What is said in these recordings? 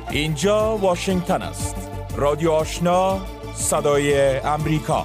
اینجا واشنگتن است. رادیو آشنا، صدای امریکا.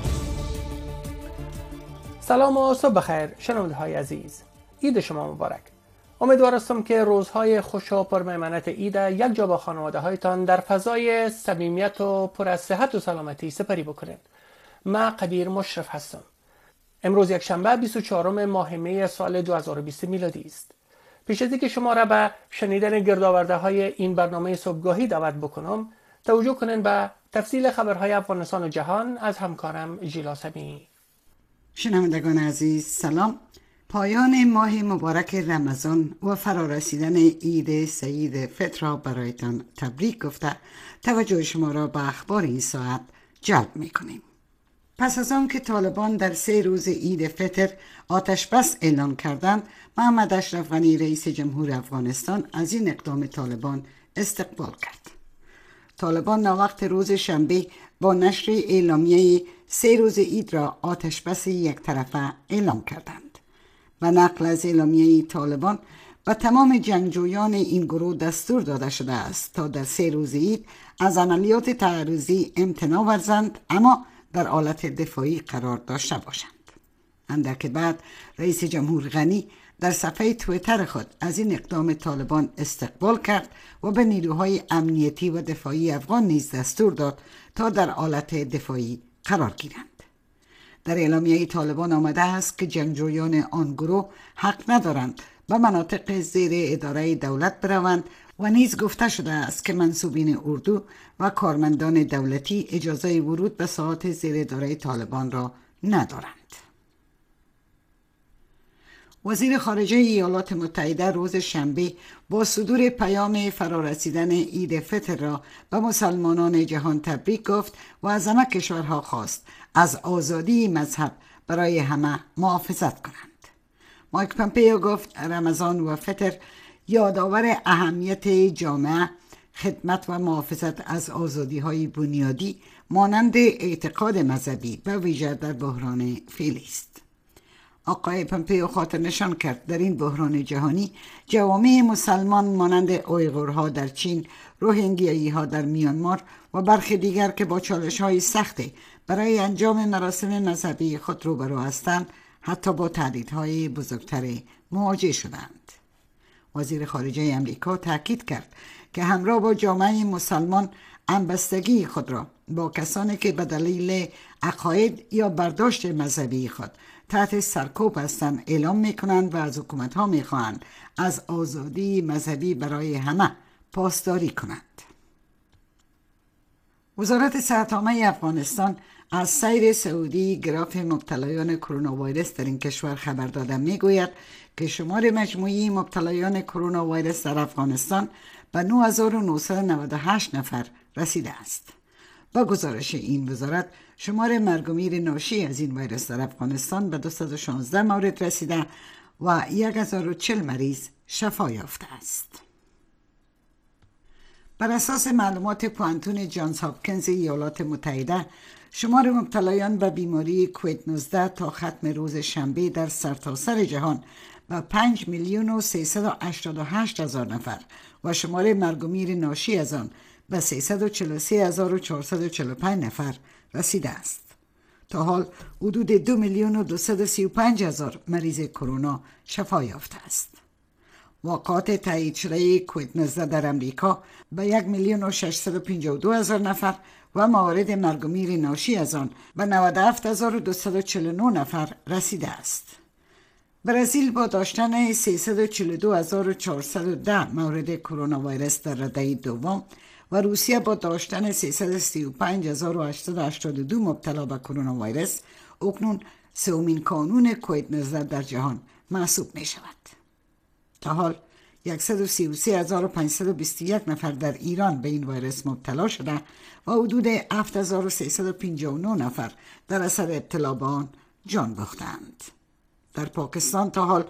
سلام و صبح بخیر شنونده های عزیز. عید شما مبارک. امیدوارم که روزهای خوش و پرمیمنت عید یک جا با خانواده هایتان در فضای صمیمیت و پر از صحت و سلامتی سپری بکنید. من قدیر مشرف هستم. امروز یک شنبه 24 ماه می سال 2020 میلادی است. پیش از اینکه شما را به شنیدن گردآورده های این برنامه صبحگاهی دعوت بکنم، توجه کنین به تفصیل خبرهای افغانستان و جهان از همکارم ژیلا سمی. شنوندگان عزیز سلام. پایان ماه مبارک رمضان و فرارسیدن عید سعید فطر را برایتان تبریک گفته توجه شما را به اخبار این ساعت جلب می‌کنیم. پس از آن که طالبان در 3 روز عید فطر آتش بس اعلان کردند، محمد اشرف غنی رئیس جمهور افغانستان از این اقدام طالبان استقبال کرد. طالبان ناوقت روز شنبه با نشر اعلامیه 3 روز عید را آتش بس یک طرفه اعلام کردند. و نقل از اعلامیه طالبان و تمام جنگجویان این گروه دستور داده شده است تا در 3 روز عید از عملیات تعرضی امتناع ورزند، اما در حالت دفاعی قرار داشته باشند. اندک بعد رئیس جمهور غنی در صفحه تویتر خود از این اقدام طالبان استقبال کرد و به نیروهای امنیتی و دفاعی افغان نیز دستور داد تا در حالت دفاعی قرار گیرند. در اعلامیه طالبان آمده است که جنگجویان آن گروه حق ندارند به مناطق زیر اداره دولت بروند و نیز گفته شده است که منصوبین اردو و کارمندان دولتی اجازه ورود به ساحات زیر اداره طالبان را ندارند. وزیر خارجه ایالات متحده روز شنبه با صدور پیام فرارسیدن عید فطر را به مسلمانان جهان تبریک گفت و از همه کشورها خواست از آزادی مذهب برای همه محافظت کنند. مایک پامپئو گفت رمضان و فطر یادآور اهمیت جامعه، خدمت و محافظت از آزادی‌های بنیادی مانند اعتقاد مذهبی و ویژه در بحران فعلی است. آقای پامپئو خاطر نشان کرد در این بحران جهانی جوامع مسلمان مانند اویغورها در چین، روهینگیایی‌ها در میانمار و برخی دیگر که با چالش‌های سخت برای انجام مراسم مذهبی خود روبرو هستند، حتی با تهدیدهای بزرگتر مواجه شدند. وزیر خارجه امریکا تاکید کرد که همراه با جامعه مسلمان همبستگی خود را با کسانی که به دلیل عقاید یا برداشت مذهبی خود تحت سرکوب هستند اعلام می‌کنند و از حکومت‌ها می‌خواهند از آزادی مذهبی برای همه پاسداری کنند. وزارت صحت عامه افغانستان از سیر سعودی گراف مبتلایان کرونا ویروس در این کشور خبر داده میگوید که شمار مجموعی مبتلایان کرونا ویروس در افغانستان به 9998 نفر رسیده است. با گزارش این وزارت شمار مرگ و میر ناشی از این ویروس در افغانستان به 216 مورد رسیده و 1040 مریض شفا یافته است. بر اساس معلومات پوانتون جانز هاپکینز ایالات متحده، شمار مبتلایان به بیماری کووید 19 تا ختم روز شنبه در سرتاسر جهان به 5,388,000 نفر و شمار مرگ و میر ناشی از آن به 343,445 نفر رسیده است. تا حال حدود 2,235,000 مریض کرونا شفا یافته است. واقعات تایید شده کووید 19 در امریکا به 1,652,000 نفر و موارد مرگ و میر ناشی از آن به 97,249 نفر رسیده است. برزیل با داشتن 342,410 مورد کرونا ویروس در رده دوم و روسیه با داشتن 335,882 مبتلا به کرونا ویروس اکنون سومین کانون کووید 19 در جهان محسوب می شود. تا حال 133,521 نفر در ایران به این ویروس مبتلا شده و حدود 7,359 نفر در اثر ابتلا به آن جان باختند. در پاکستان تا حال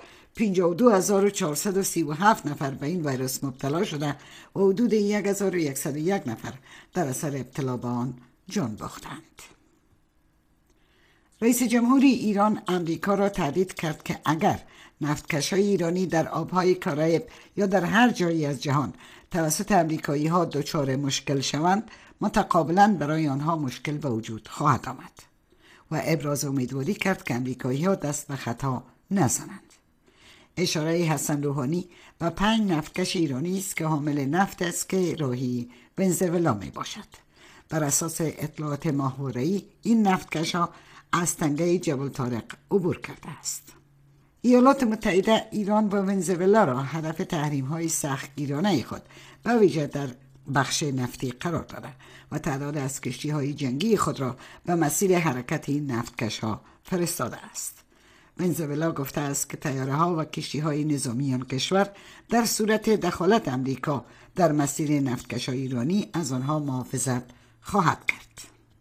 52,437 نفر به این ویروس مبتلا شده و حدود 1,101 نفر در اثر ابتلا به آن جان باختند. رئیس جمهوری ایران امریکا را تهدید کرد که اگر نفتکش‌های ایرانی در آبهای کارائیب یا در هر جایی از جهان توسط امریکایی‌ها دچار مشکل شوند، متقابلاً برای آنها مشکل به وجود خواهد آمد و ابراز امیدواری کرد که امریکایی‌ها دست به خطا نزنند. اشاره حسن روحانی و 5 نفتکش ایرانی است که حامل نفت است که راهی ونزوئلا می باشد. بر اساس اطلاعات ماهواره‌ای این نفتکش‌ها از تنگه جبل طارق عبور کرده است. ایالات متحده ایران و ونزوئلا را هدف تحریم‌های سختگیرانه خود به ویژه در بخش نفتی قرار داده و تعداد از کشتی‌های جنگی خود را به مسیر حرکت این نفتکش‌ها فرستاده است. ونزوئلا گفته است که طیاره‌ها و کشتی‌های نظامی آن کشور در صورت دخالت امریکا در مسیر نفتکش‌های ایرانی از آنها محافظت خواهد کرد.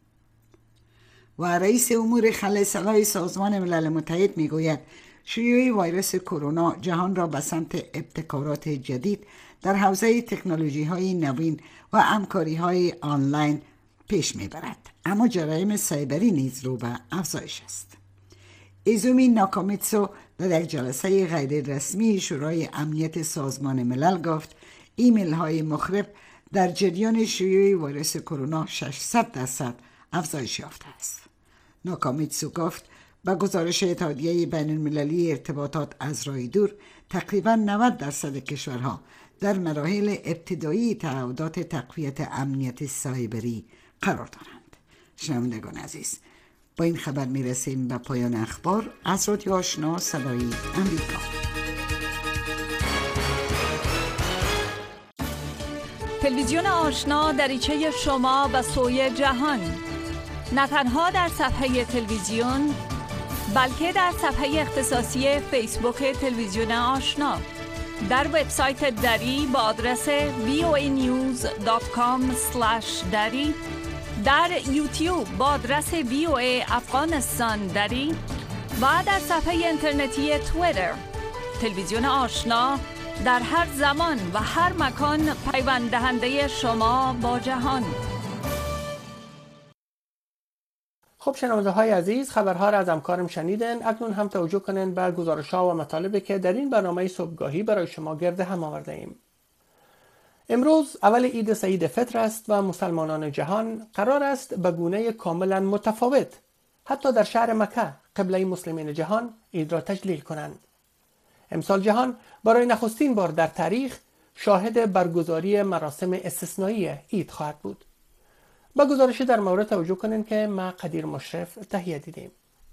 و رئیس امور خلاء سازمان ملل متحد میگوید شیوع ویروس کرونا جهان را به سمت ابتکارات جدید در حوزه تکنولوژی‌های نوین و همکاری‌های آنلاین پیش میبرد، اما جرایم سایبری نیز رو به افزایش است. ایزومی ناکامیتسو در یک جلسه غیر رسمی شورای امنیت سازمان ملل گفت ایمیل های مخرب در جریان شیوع ویروس کرونا 600% افزایش یافته است. ناکامیتسو گفت با گزارش اتحادیه بین المللی ارتباطات از راه دور تقریباً 90% کشورها در مراحل ابتدایی تعهدات تقویت امنیت سایبری قرار دارند. شنوندگان عزیز، با این خبر میرسیم به پایان اخبار از رادیو آشنا صدای امریکا. تلویزیون آشنا دریچه شما به سوی جهان، نه تنها در صفحه تلویزیون بلکه در صفحه اختصاصی فیسبوک تلویزیون آشنا، در وبسایت دری با آدرس voanews.com/dari، در یوتیوب با آدرس VOA افغانستان دری و در صفحه اینترنتی توییتر. تلویزیون آشنا در هر زمان و هر مکان پیوند دهنده شما با جهان. خب شنونده های عزیز، خبرها را از همکارم شنیدن. اکنون هم توجه کنین به گزارش‌ها و مطالبی که در این برنامه صبحگاهی برای شما گرد هم آورده ایم. امروز اول عید سعید فطر است و مسلمانان جهان قرار است به گونه کاملا متفاوت حتی در شهر مکه قبله مسلمین جهان عید را تجلیل کنند. امسال جهان برای نخستین بار در تاریخ شاهد برگزاری مراسم استثنایی عید خواهد بود. با گزارشی در مورد توجه کنین که ما قدیر مشرف تهیه دیدیم.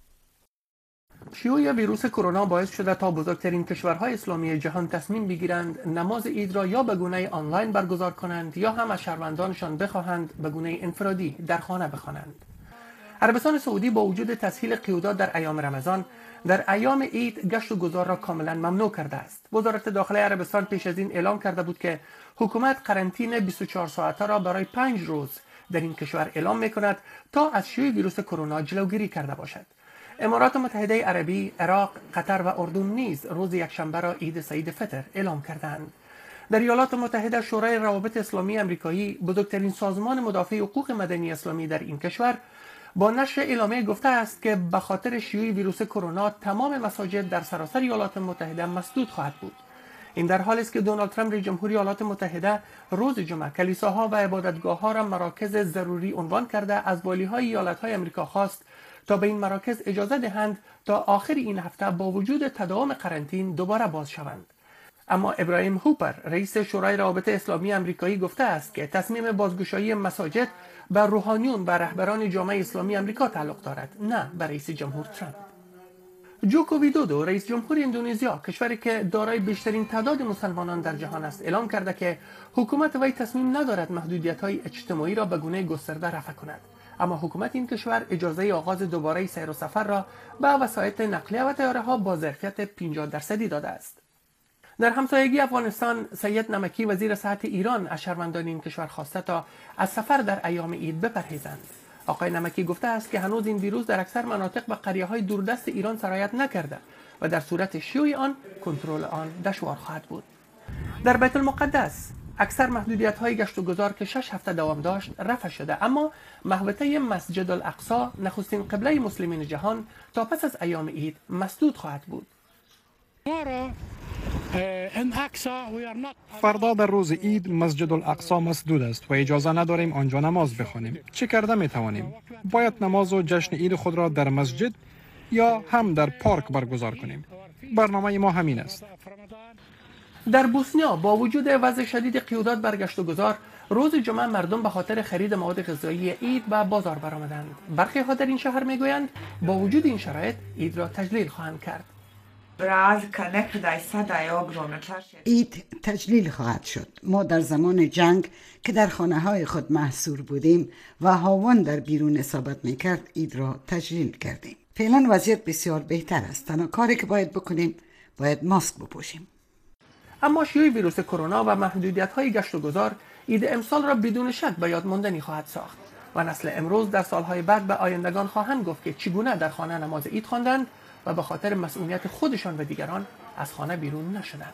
شیوع ویروس کرونا باعث شده تا بزرگترین کشورهای اسلامی جهان تصمیم بگیرند نماز عید را یا به گونه آنلاین برگزار کنند یا هم از شهروندانشان بخواهند به گونه انفرادی در خانه بخوانند. عربستان سعودی با وجود تسهیل قیودات در ایام رمضان در ایام عید گشت و گذار را کاملا ممنوع کرده است. وزارت داخله عربستان پیش از این اعلام کرده بود که حکومت قرنطینه 24 ساعته را برای 5 روز در این کشور اعلام می‌کند تا از شیوع ویروس کرونا جلوگیری کرده باشد. امارات متحده عربی، عراق، قطر و اردن نیز روز یکشنبه را عید سعید فطر اعلام کردند. در ایالات متحده شورای روابط اسلامی آمریکایی، بزرگترین سازمان مدافع حقوق مدنی اسلامی در این کشور، با نشر اعلامیه گفته است که به خاطر شیوع ویروس کرونا تمام مساجد در سراسر ایالات متحده مسدود خواهد بود. این در حالی است که دونالد ترامپ رئیس جمهوری ایالات متحده روز جمعه کلیساها و عبادتگاه‌ها را مراکز ضروری عنوان کرده از والی‌های ایالت‌های آمریکا خواست تا به این مراکز اجازه دهند تا آخر این هفته با وجود تداوم قرنطین دوباره باز شوند. اما ابراهیم هوپر رئیس شورای روابط اسلامی آمریکایی گفته است که تصمیم بازگشایی مساجد به روحانیون و رهبران جامعه اسلامی آمریکا تعلق دارد، نه به رئیس جمهور ترامپ. جوکو ویدودو رئیس جمهور اندونزیا، کشوری که دارای بیشترین تعداد مسلمانان در جهان است، اعلام کرده که حکومت وی تصمیم ندارد محدودیت‌های اجتماعی را به گونه گسترده رفع کند. اما حکومت این کشور اجازه آغاز دوباره سیر و سفر را به وسایط نقلیه و طیاره‌ها با ظرفیت 50% داده است. در همسایگی افغانستان، سید نمکی وزیر صحت ایران از شهروندان این کشور خواسته تا از سفر در ایام عید بپرهیزند. آقای نمکی گفته است که هنوز این ویروس در اکثر مناطق و قریه‌های دوردست ایران سرایت نکرده و در صورت شیوع آن کنترل آن دشوار خواهد بود. در بیت المقدس اکثر محدودیت‌های گشت و گذار که 6 هفته دوام داشت رفع شده، اما محوطه مسجد الاقصی نخستین قبله مسلمین جهان تا پس از ایام عید مسدود خواهد بود. فردا در روز عید مسجد الاقصی مسدود است و اجازه نداریم آنجا نماز بخوانیم. چه کرده می توانیم؟ باید نماز و جشن عید خود را در مسجد یا هم در پارک برگزار کنیم. برنامه ما همین است. در بوسنیا با وجود وضع شدید قیودات بر گشت و گذار، روز جمعه مردم به خاطر خرید مواد غذایی عید به بازار برآمدند. برخی ها در این شهر میگویند با وجود این شرایط عید را تجلیل خواهند کرد. عید تجلیل خواهد شد. ما در زمان جنگ که در خانه های خود محصور بودیم و هاون در بیرون اصابت میکرد، عید را تجلیل کردیم. فعلا وضعیت بسیار بهتر است. تنها کاری که باید بکنیم باید ماسک بپوشیم. اما شیوع ویروس کرونا و محدودیت‌های گشت و گذار عید امسال را بدون شک به یاد ماندنی خواهد ساخت و نسل امروز در سالهای بعد به آیندگان خواهند گفت که چگونه در خانه نماز عید خواندند و به خاطر مسئولیت خودشان و دیگران از خانه بیرون نشدند.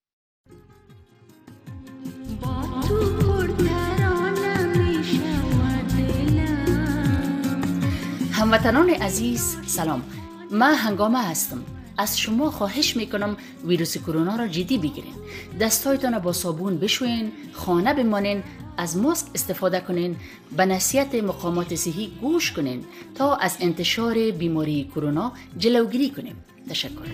هموطنان عزیز سلام، من هنگامه هستم. از شما خواهش میکنم ویروس کرونا را جدی بگیرین. دستایتان با صابون بشوین، خانه بمانین، از ماسک استفاده کنین، به نصیحت مقامات صحی گوش کنین تا از انتشار بیماری کرونا جلوگیری کنیم. تشکر.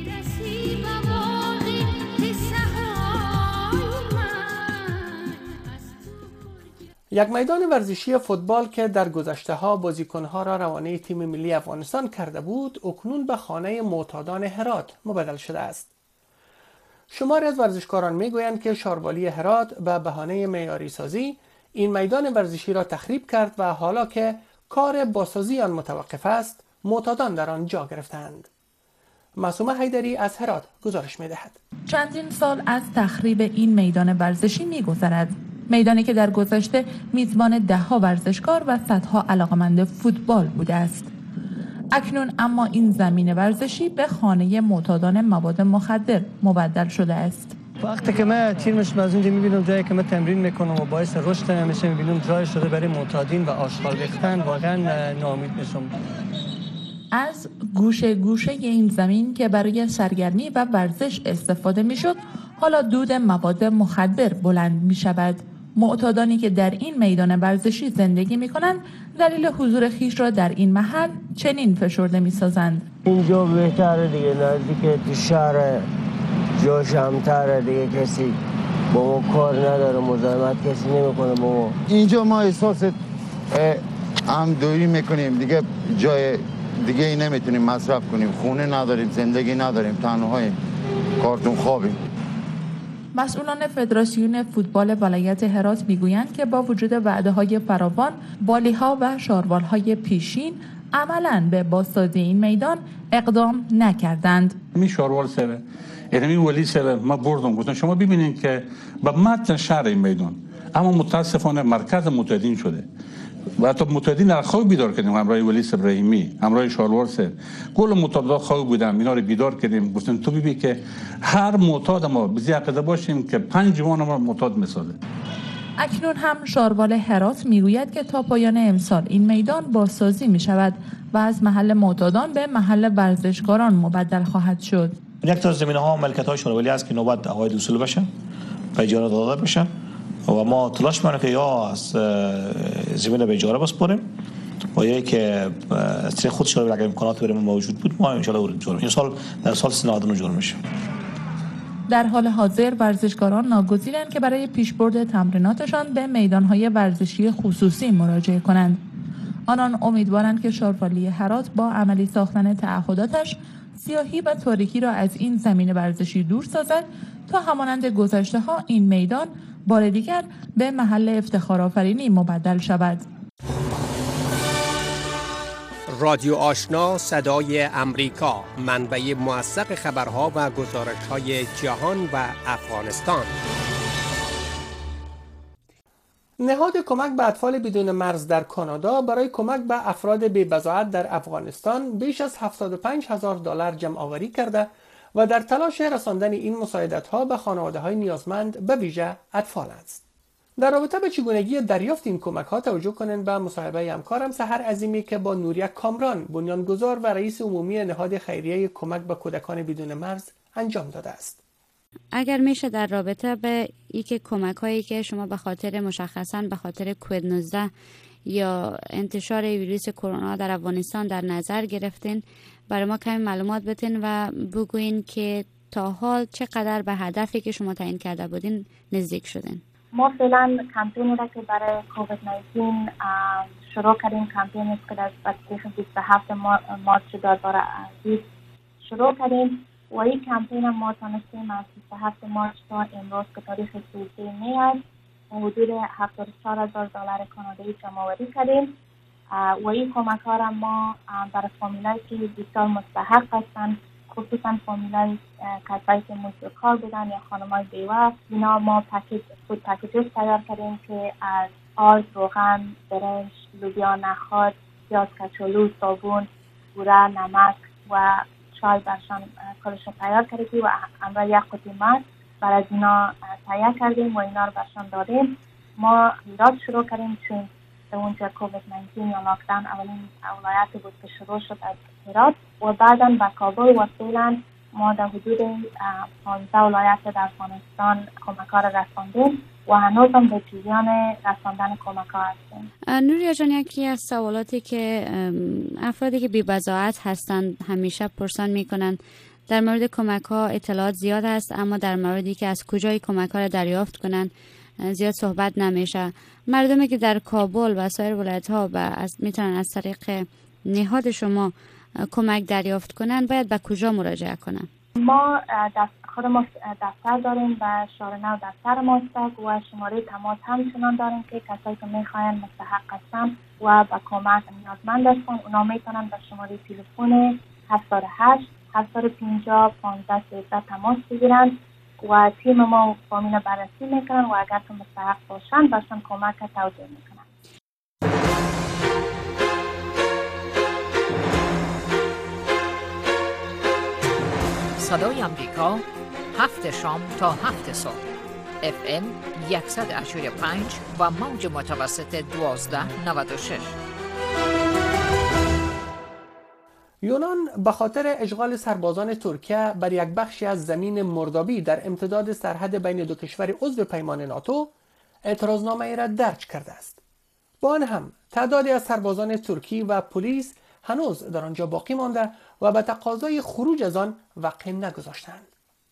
یک میدان ورزشی فوتبال که در گذشته‌ها بازیکن‌ها را روانه تیم ملی افغانستان کرده بود، اکنون به خانه معتادان هرات مبدل شده است. شماری از ورزشکاران میگویند که شاروالی هرات به بهانه معیاری سازی این میدان ورزشی را تخریب کرد و حالا که کار بازسازی آن متوقف است، معتادان در آن جا گرفتند. معصومه حیدری از هرات گزارش می‌دهد. چندین سال از تخریب این میدان ورزشی می‌گذرد. میدانی که در گذشته میزبان ده‌ها ورزشکار و صدها علاقمند فوتبال بوده است. اکنون اما این زمین ورزشی به خانه معتادان مواد مخدر مبدل شده است. وقتی که من تیمش از اونجا میبینم جایی که من تمرین میکنم و باعث رشد میشه، میبینم جای شده برای معتادین و آشغال ریختن، واقعا ناامید میشم. از گوشه گوشه این زمین که برای سرگرمی و ورزش استفاده میشد، حالا دود مواد مخدر بلند میشود. معتادانی که در این میدان ورزشی زندگی میکنند دلیل حضور خیش را در این محل چنین فشرده میسازند. اینجا بهتره دیگه، نزدیک شهر جاش همتره دیگه، کسی با ما کار نداره، مزاحمت کسی نمیکنه با ما. اینجا ما احساس هم دوری میکنیم دیگه، جای دیگه ای نمیتونیم مصرف کنیم، خونه نداریم، زندگی نداریم، تنهاییم، کارتون خوابیم. مسئولان فدراسیون فوتبال ولایت هرات میگویند که با وجود وعده‌های فراوان، بالی‌ها و شاروال‌های پیشین عملاً به بازسازی این میدان اقدام نکردند. می شاروال سره، یعنی ولی سره ما بردم گفتن شما ببینید که به متن شهر این میدان، اما متاسفانه مرکز معتادین شده و حتی معتادین را خواب بیدار کردیم، همراه ولی ابراهیمی، همراه شاروال سر، کل معتادا خواب بودن، اینا رو بیدار کردیم، گفتن تو ببین که هر معتاد ما بزی عقیده باشیم که 5 جوان ما معتاد میسازه. اکنون هم شاروال هرات میگوید که تا پایان امسال این میدان بازسازی می شود و از محل معتادان به محل ورزشکاران مبدل خواهد شد. یک تا زمینه ها ملکیت های شارولی است که نوبت عواید وصول بشه، به اجاره داده بشه و ما تلاش می‌کنیم که یا از زمین به اجاره بسپاریم و یا که از خود شارولی اگر امکانات برای ما موجود بود ما ان شاء الله جور این سال در سال 39 جور میشه. در حال حاضر ورزشکاران ناگزیرند که برای پیشبرد تمریناتشان به میدان‌های ورزشی خصوصی مراجعه کنند. آنان امیدوارند که شاروالی هرات با عملی ساختن تعهداتش سیاهی و تاریکی را از این زمین ورزشی دور سازد تا همانند گذشته‌ها این میدان بار دیگر به محل افتخارآفرینی مبدل شود. رادیو آشنا صدای امریکا، منبع موثق خبرها و گزارش‌های جهان و افغانستان. نهاد کمک به اطفال بدون مرز در کانادا برای کمک به افراد بی‌بضاعت در افغانستان بیش از $75,000 جمع آوری کرده و در تلاش رساندن این مساعدت‌ها به خانواده‌های نیازمند به ویژه اطفال است. در رابطه به چگونگی دریافت این کمک‌ها توجه کنند به مصاحبه همکارم سحر عظیمی که با نوریا کامران، بنیانگذار و رئیس عمومی نهاد خیریه کمک به کودکان بدون مرز انجام داده است. اگر میشه در رابطه به اینکه کمک هایی که شما به خاطر مشخصاً به خاطر کووید 19 یا انتشار ویروس کرونا در افغانستان در نظر گرفتین، برای ما کمی معلومات بدین و بگوین که تا حال چقدر به هدفی که شما تعیین کرده بودین نزدیک شدین. ما فعلا کمپینی را که برای کووید 19 شروع کردیم، کمپینی است که در 27 مارس 2020 شروع کردیم و این کمپین ما تانستیم از 27 مارس تا امروز که تاریخ 13 می است حدود $74,000 کانادایی جمع‌آوری کردیم و این کمک ها را ما برای فامیلایی که بسیار مستحق هستند، خصوصا فامیلای کسایی که مزدکار بودن یا خانمای بیوه، اینا ما فود پکیجز تیار کردیم که از آرد، روغن، برنج، لوبیا نخود، پیاز کچالو، صابون، بوره، نمک و چای برشان کلش تیار کردیم و همراه یک قطعه ماست برای اینا تیار کردیم و اینا رو برشان دادیم. ما هرات شروع کردیم چون در اونجا کووید 19 یا لاکداون اولین ولایت بود که شروع شد از هرات و بعدا به کابل و فعلا ما در حدود 15 ولایت در افغانستان کمک ها را رساندیم و هنوز هم به جریان رساندن کمک ها هستیم. نوریا جان، یکی از سوالاتی که افرادی که بی‌بضاعت هستند همیشه پرسان میکنن در مورد کمک ها اطلاعات زیاد هست، اما در موردی که از کجای کمک ها را دریافت کنن زیاد صحبت نمیشه. مردمی که در کابل و سایر ولایت ها میتونن از طریق نهاد شما کمک دریافت کنن، باید به کجا مراجعه کنن؟ ما خودمون دفتر داریم و شارع نو دفتر ماست و شماره تماس همچنان داریم که کسایی که میخواین مستحق هستن و به کمک نیازمند هستن اونا میتونن به شماره تلفن 78 750 1513 تماس بگیرن و تیم ما فامیل بررسی میکنن و اگر که مستحق باشن برشان کمک توجیه میکنن. صدای امریکا 7 شام تا 7 صبح FM 185 و موج متوسط 1296. یونان به خاطر اشغال سربازان ترکیه بر یک بخشی از زمین مردابی در امتداد سرحد بین دو کشور عضو پیمان ناتو اعتراضنامه ای را درج کرده است. با آن هم تعدادی از سربازان ترکی و پلیس هنوز در آنجا باقی مانده و به تقاضای خروج از آن وقع نگذاشتند.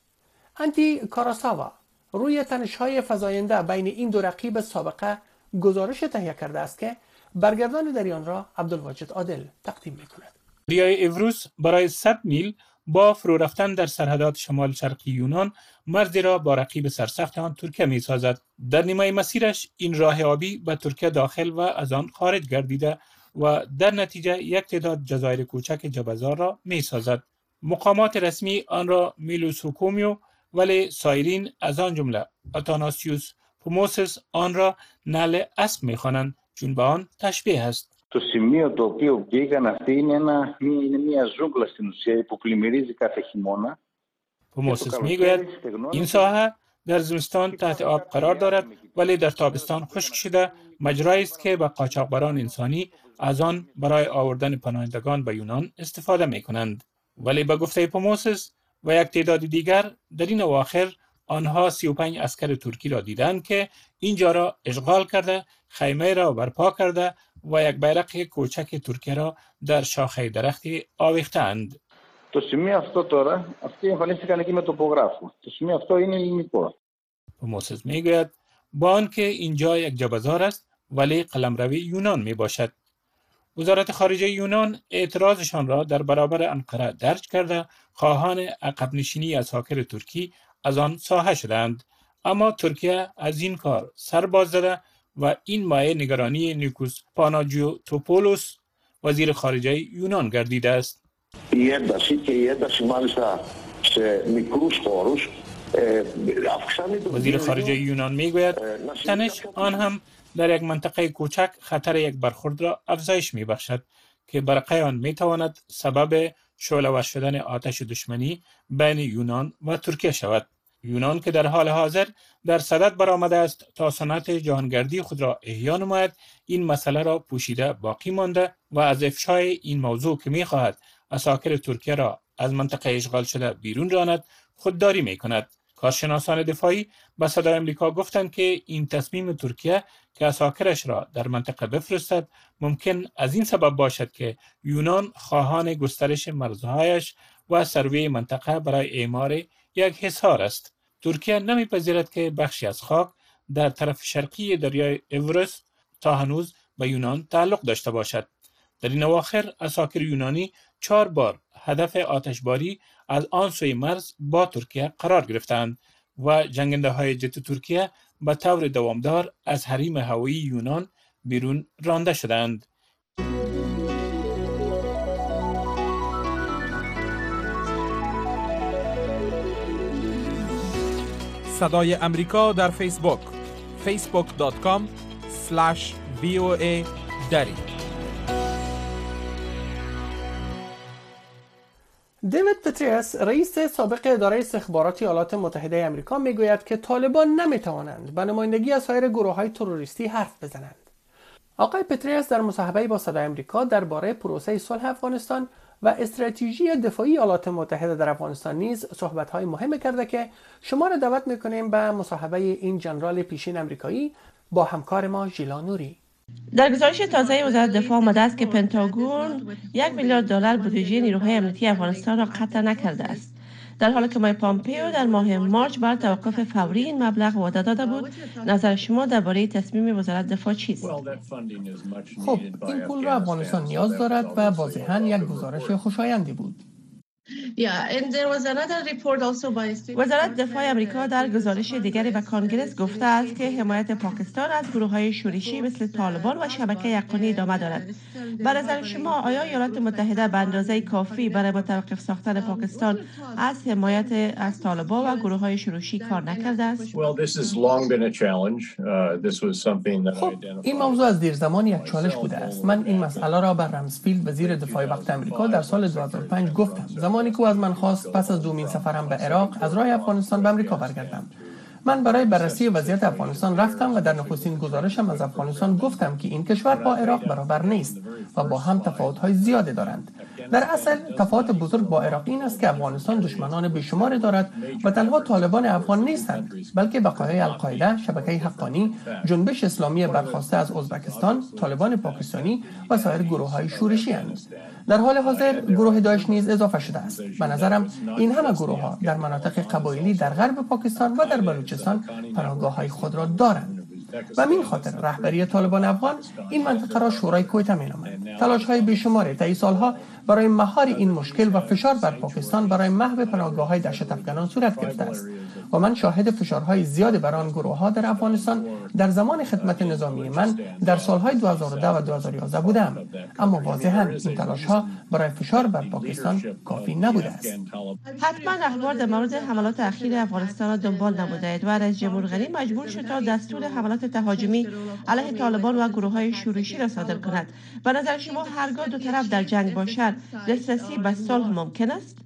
انتی کاراساوا روی تنش‌های فزاینده بین این دو رقیب سابقه گزارش تهیه کرده است که برگردان در آن را عبدالواجد عادل تقدیم می‌کند. دریای اوروس برای 100 میل با فرو رفتن در سرحدات شمال شرقی یونان مرزی را با رقیب سرسخت آن ترکیه می سازد. در نیمه مسیرش این راه آبی به ترکیه داخل و از آن خارج گردیده و در نتیجه یک تعداد جزایر کوچک جبه‌زار را می سازد. مقامات رسمی آن را میلوس حکومیو، ولی سایرین از آن جمله اتاناسیوس پوموسس آن را نل اسب می خوانند چون به آن تشبیه است. Το σημείο το οποίο βγήκαν αυτοί είναι μια ζούγκλα στην ουσία που πλημμυρίζει κάθε χειμώνα. پوموسس میگوید این ساحه در زمستان تحت آب قرار دارد ولی در تابستان خشک شده، مجرایی است که به قاچاقبران انسانی از آن برای آوردن پناهندگان به یونان استفاده می کنند. ولی به گفته پوموسس و یک تعداد دیگر در این اواخر آنها 35 عسکر ترکی را دیدند که اینجا را اشغال کرده، خیمه را برپا کرده و یک بیرق کوچک ترکیه را در شاخه درختی آویختند. Το σημείο αυτό τώρα, αυτοί εμφανίστηκαν εκεί με τοπογράφο. Το σημείο αυτό είναι ελληνικό. پوموسس میگوید با آنکه اینجا یک جبه‌زار است ولی قلمروی یونان می باشد. وزارت خارجه یونان اعتراضشان را در برابر انقره درج کرده، خواهان عقب نشینی از حاکر ترکی از آن ساحه شدند. اما ترکیه از این کار سر باز زده و این مایه نگرانی نیکوس پاناجیوتوپولوس وزیر خارجه یونان گردیده است. Η ένταση και η ένταση μάλιστα σε μικρούς χώρους αυξάνει το... وزیر خارجه یونان میگوید تنش آن هم در یک منطقه کوچک خطر یک برخورد را افزایش میبخشد که برقه آن میتواند سبب شعله‌ور شدن آتش دشمنی بین یونان و ترکیه شود. یونان که در حال حاضر در صدد برآمده است تا صنعت جهانگردی خود را احیا نماید، این مسئله را پوشیده باقی مانده و از افشای این موضوع که میخواهد عساکر ترکیه را از منطقه اشغال شده بیرون راند خودداری می‌کند. کارشناسان دفاعی به صدای آمریکا گفتند که این تصمیم ترکیه که اساکرش را در منطقه بفرستد ممکن از این سبب باشد که یونان خواهان گسترش مرزهایش و سروی منطقه برای اعمار یک حصار است. ترکیه نمی‌پذیرد که بخشی از خاک در طرف شرقی دریای اوروس تا هنوز به یونان تعلق داشته باشد. در این اواخر اساکر یونانی 4 بار هدف آتشباری از آن سوی مرز با ترکیه قرار گرفتند و جنگنده های جت ترکیه به طور دوامدار از حریم هوایی یونان بیرون رانده شدند. صدای امریکا در فیسبوک facebook.com/VOA دری. دیوید پتریس رئیس سابق اداره استخباراتی ایالات متحده آمریکا میگوید که طالبان نمیتوانند به نمایندگی از سایر گروه‌های تروریستی حرف بزنند. آقای پتریس در مصاحبه با صدای آمریکا درباره پروسه صلح افغانستان و استراتژی دفاعی ایالات متحده در افغانستان نیز صحبت‌های مهمی کرده که شما را دعوت می‌کنیم به مصاحبه این جنرال پیشین آمریکایی با همکار ما ژیلا نوری. در گزارش تازه وزارت دفاع آمده است که پنتاگون $1 میلیارد بودجه نیروهای امنیتی افغانستان را قطع نکرده است، در حالی که مایک پامپئو در ماه مارچ بر توقف فوری این مبلغ وعده داده بود. نظر شما درباره تصمیم وزارت دفاع چیست؟ خب این پول را افغانستان نیاز دارد و واضحاً یک گزارش خوشایندی بود. وزارت دفاع آمریکا در گزارش دیگری به کانگرس گفته است که حمایت پاکستان از گروه‌های شورشی مثل طالبان و شبکه یقینی ادامه دارد. به نظر شما آیا ایالات متحده به اندازه کافی برای متوقف ساختن پاکستان از حمایت از طالبان و گروه‌های شورشی کار نکرده است؟ خب این موضوع از دیر زمان یک چالش بوده است. من این مسئله را به رمزفیلد وزیر دفاع وقت آمریکا در سال 2005 گفتم، زمانی که از من خواست پس از دومین سفرم به عراق از راه افغانستان به آمریکا برگردم. من برای بررسی وضعیت افغانستان رفتم و در نخستین گزارشم از افغانستان گفتم که این کشور با عراق برابر نیست و با هم تفاوت‌های زیادی دارند. در اصل تفاوت بزرگ با عراق این است که افغانستان دشمنان بیشماری دارد و تنها طالبان افغان نیستند، بلکه بقایای القاعده، شبکه حقانی، جنبش اسلامی برخواسته از ازبکستان، طالبان پاکستانی و سایر گروه‌های شورشی اند. در حال حاضر گروه داعش نیز اضافه شده است. به نظرم این همه گروه‌ها در مناطق قبایلی در غرب پاکستان و در بلوچستان پناهگاه‌های خود را دارند. و همین خاطر رهبری طالبان افغان این منطقه را شورای کویته می‌نامد. تلاش‌های بیشماری طی سالها برای مهار این مشکل و فشار بر پاکستان برای محو پناهگاه‌های دهشت افغانان صورت گرفته است و من شاهد فشارهای زیاد بر آن گروه‌ها در افغانستان در زمان خدمت نظامی من در سالهای 2010 و 2011 بودم. اما واضحاً این تلاش‌ها برای فشار بر پاکستان کافی نبوده است. حتما اخبار در مورد حملات اخیر افغانستان را دنبال نمودید و رئیس جمهور غنی مجبور شد تا دستور حملات تهاجمی علیه طالبان و گروه‌های شورشی را صادر کند. به نظر شما هرگاه دو طرف در جنگ باشد دسترسی به صلح ممکن است؟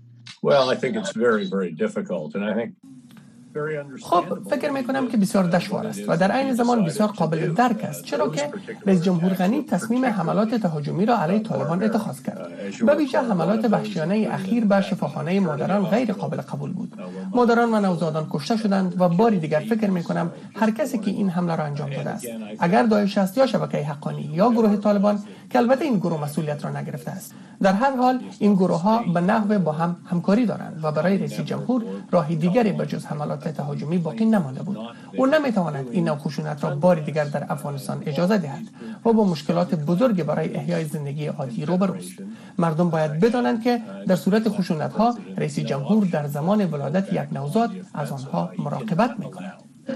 خب فکر میکنم که بسیار دشوار است و در عین زمان بسیار قابل درک است، چرا که رئیس جمهور غنی تصمیم حملات تهاجمی را علیه طالبان اتخاذ کرد. به ویژه حملات وحشیانه اخیر به شفاخانه مادران غیر قابل قبول بود. مادران و نوزادان کشته شدند و باری دیگر فکر میکنم هر کسی که این حمله را انجام داده است، اگر داعش است یا شبکه حقانی یا گروه طالبان، که البته این گروه مسئولیت را نگرفته است، در هر حال این گروه ها به نحو با هم همکاری دارند و برای رئیس جمهور راهی دیگری به جز حملات تهاجمی باقی نمانده بود. او نمیتواند این نوع خشونت را بار دیگر در افغانستان اجازه دهد و با مشکلات بزرگی برای احیای زندگی عادی روبروست. مردم باید بدانند که در صورت خشونت ها رئیس جمهور در زمان ولادت یک نوزاد از آنها مراقبت میکند.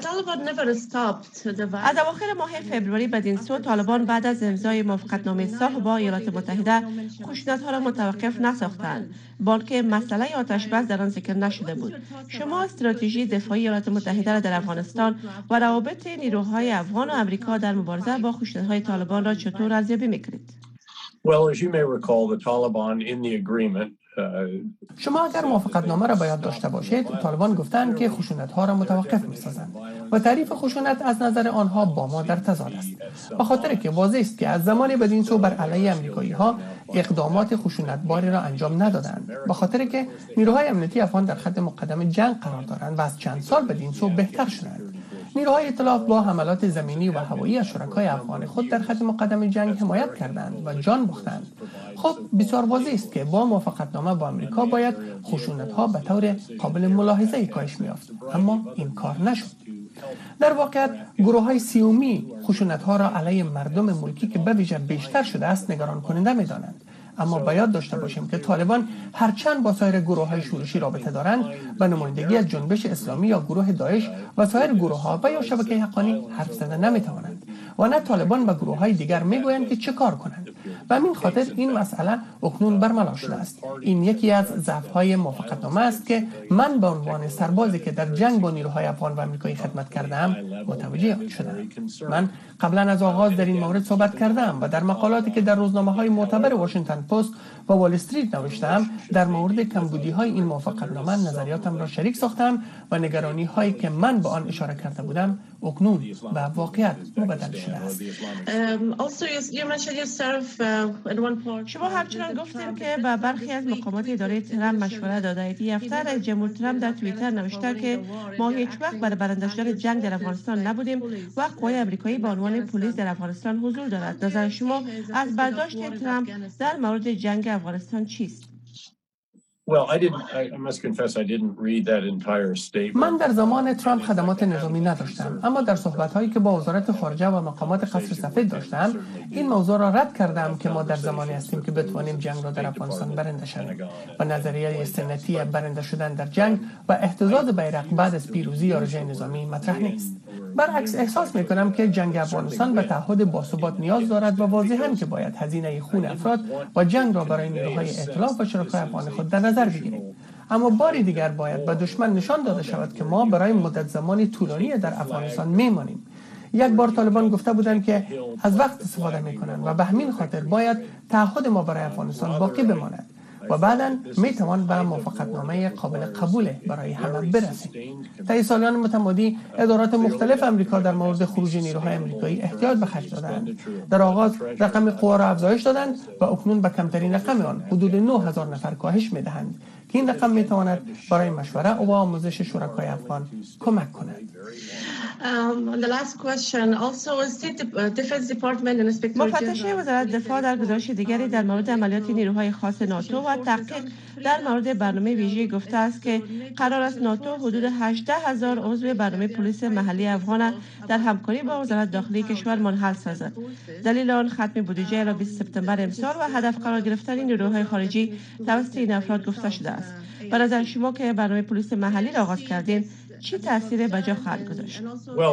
از اواخر ماه فوریه بدین سو طالبان بعد از امضای موافقتنامه صلح با ایالات متحده خشونت‌ها را متوقف نساختند، بلکه مسئله آتش بس در آن ذکر نشده بود. شما استراتژی دفاعی ایالات متحده را در افغانستان و روابط نیروهای افغان و آمریکا در مبارزه با خشونت‌های طالبان را چطور ارزیابی می‌کنید؟ Well, as you may recall, the Taliban in the agreement شما اگر موافقتنامه را باید داشته باشید، طالبان گفتند که خشونت‌ها را متوقف می‌سازند و تعریف خشونت از نظر آنها با ما در تضاد است. به خاطر که واضح است که از زمان بدین سو بر علیه امریکایی‌ها اقدامات خشونت‌باری را انجام ندادند. به خاطر که نیروهای امنیتی افغان در خط مقدم جنگ قرار دارند و از چند سال بدین سو بهتر شدند. نیروهای ائتلاف با حملات زمینی و هوایی از شرکای افغان خود در خط مقدم جنگ حمایت کردند و جان باختند. خب بسیار واضح است که با موافقتنامه با آمریکا باید خشونت‌ها به طور قابل ملاحظه کاهش می‌یافت، اما این کار نشد. در واقع گروه‌های سیومی خشونت‌ها را علیه مردم ملکی که به ویژه بیشتر شده است نگران کننده می‌دانند. اما باید داشته باشیم که طالبان هرچند با سایر گروه‌های شورشی رابطه دارند، به نمایندگی از جنبش اسلامی یا گروه داعش و سایر گروه‌ها و یا شبکه حقانی حرف زده نمی‌توانند و نه طالبان به گروه‌های دیگر می‌گویند که چه کار کنند. و همین خاطر این مسئله اکنون برملا شده است. این یکی از ضعف‌های موافقتنامه است که من به عنوان سربازی که در جنگ با نیروهای افغان و آمریکایی خدمت کردم متوجه آن شدم. من قبلا از آغاز در این مورد صحبت کردم و در مقالاتی که در روزنامه‌های معتبر واشنگتن پست و وال استریت نوشتم در مورد کمبودی‌های این موافقتنامه نظریاتم را شریک ساختم و نگرانی‌هایی که من به آن اشاره کرده بودم اکنون به واقعیت مبدل شده است. شما همچنان گفتید که به برخی از مقامات اداره ترامپ مشوره دادید. این هفته رئیس جمهور ترامپ در توییتر نوشته که ما هیچ وقت برای برنده شدن جنگ در افغانستان نبودیم و قوای آمریکایی به عنوان پلیس در افغانستان حضور دارد. نظر شما از برداشت ترامپ در مورد جنگ افغانستان چیست؟ من در زمان ترامپ خدمات نظامی نداشتم، اما در صحبت‌هایی که با وزارت خارجه و مقامات قصر سفید داشتم این موضوع را رد کردم که ما در زمانی هستیم که بتوانیم جنگ را در افغانستان برنده شویم و نظریه سنتی برنده شدن در جنگ و احتزاز بیرق بعد از پیروزی یا رژه نظامی مطرح نیست. برعکس احساس می‌کنم که جنگ افغانستان به تعهد باثبات نیاز دارد و واضحاً که باید هزینه خون افراد و جنگ را برای نیروهای ائتلاف و شرکای افغان خود در نظر بگیریم. اما باری دیگر باید به دشمن نشان داده شود که ما برای مدت زمانی طولانی در افغانستان میمانیم. یک بار طالبان گفته بودند که از وقت استفاده میکنند و به همین خاطر باید تعهد ما برای افغانستان باقی بماند و بعداً میتوان به موافقتنامه قابل قبول برای همه برسیم. طی سالیان متمادی ادارات مختلف امریکا در مورد خروج نیروهای آمریکایی احتیاط به خرج دادند. در آغاز رقم قوا را افزایش دادند و اکنون به کمترین رقم آن حدود 9000 نفر کاهش میدهند که این رقم میتواند برای مشوره و آموزش شرکای افغان کمک کند. مفتش وزارت دفاع در گزارش دیگری در مورد عملیات نیروهای خاص ناتو و تحقیق در مورد برنامه ویژه گفته است که قرار است ناتو حدود 18,000 عضو برنامه پلیس محلی افغان در همکاری با وزارت داخلی کشور منحل سازد. دلیل آن ختم بودجه را 20 سپتامبر امسال و هدف قرار گرفتن نیروهای خارجی توسط این افراد گفته شده است. به نظر شما که برنامه پلیس محلی را آغاز کردین چی تأثیر به جا خواهد گذاشت؟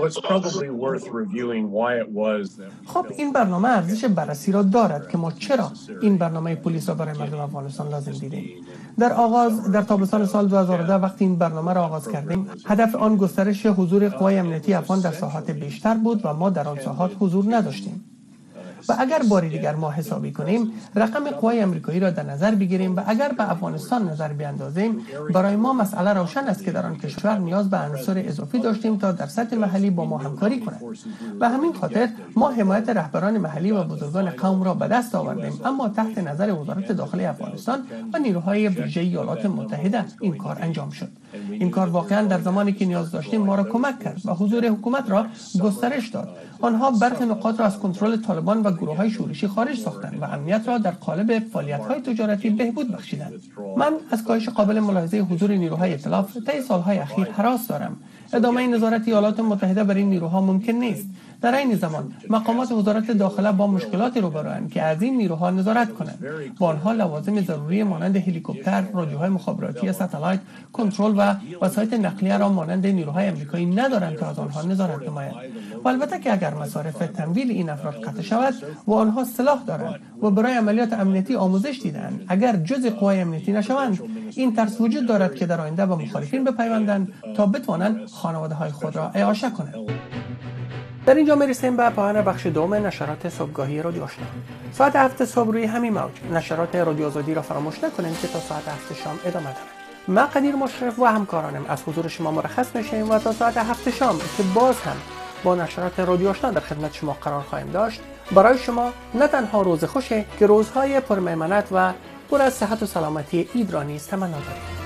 خب این برنامه ارزش بررسی را دارد که ما چرا این برنامه پلیس را برای مردم افغانستان لازم دیدیم. در آغاز در تابستان سال 2010 وقتی این برنامه را آغاز کردیم هدف آن گسترش حضور قوای امنیتی افغان در ساحات بیشتر بود و ما در آن ساحات حضور نداشتیم. و اگر باری دیگر ما حسابی کنیم رقم قوای آمریکایی را در نظر بگیریم و اگر به افغانستان نظر بیاندازیم برای ما مسئله روشن است که در آن کشور نیاز به عناصر اضافی داشتیم تا در سطح محلی با ما همکاری کنند. و همین خاطر ما حمایت رهبران محلی و بزرگان قوم را به دست آوردیم، اما تحت نظر وزارت داخلی افغانستان و نیروهای ویژه ایالات متحده این کار انجام شد. این کار واقعا در زمانی که نیاز داشتیم ما را کمک کرد و حضور حکومت را گسترش داد. آنها برخی نقاط را از کنترل طالبان و گروه‌های شورشی خارج ساختند و امنیت را در قالب فعالیت‌های تجارتی بهبود بخشیدند. من از کاهش قابل ملاحظه حضور نیروهای ائتلاف طی سال‌های اخیر هراس دارم. ادامه نظارت ایالات متحده بر این نیروها ممکن نیست. در این زمان مقامات وزارت داخله با مشکلات روبروند که از این نیروها نظارت کنند. با آنها لوازم ضروری مانند هلیکوپتر، رادیوهای مخابراتی ساتلایت، کنترل و وسایط نقلیه را مانند نیروهای آمریکایی ندارند که از آنها نظارت نمایند. و البته که اگر مصارف تمویل این افراد قطع شود و آنها سلاح دارند و برای عملیات امنیتی آموزش دیدند، اگر جزء قوای امنیتی نشوند این ترس وجود دارد که در آینده به مخالفین بپیوندند تا بتوانند خانواده‌های خود را اعاشه کنند. در اینجا میرسیم به پایان بخش دوم نشرات صبحگاهی رادیو آشنا. ساعت 7 صبح روی همین موج نشرات رادیو آزادی را فراموش نکنید که تا ساعت 7 شام ادامه دارد. من قدیر مشرف و همکارانم از حضور شما مرخص میشیم و تا ساعت 7 شام که باز هم با نشرات رادیو آشنا در خدمت شما قرار خواهیم داشت، برای شما نه تنها روز خوشه که روزهای پرمیمنت و پر از صحت و سلامتی عید را نیز تمنا داریم.